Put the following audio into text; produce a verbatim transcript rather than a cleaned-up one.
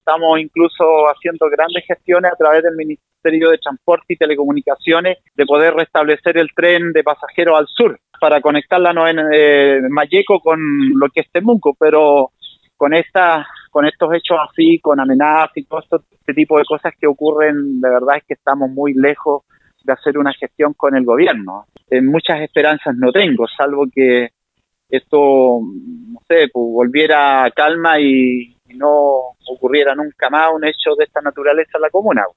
estamos incluso haciendo grandes gestiones a través del Ministerio de Transporte y Telecomunicaciones de poder restablecer el tren de pasajeros al sur para conectar la novena de Malleco con lo que es Temuco, pero con esta, con estos hechos así, con amenazas y todo esto, este tipo de cosas que ocurren, de verdad es que estamos muy lejos de hacer una gestión con el gobierno. Eh, muchas esperanzas no tengo, salvo que esto, no sé, pues, volviera a calma y, y no ocurriera nunca más un hecho de esta naturaleza en la comuna.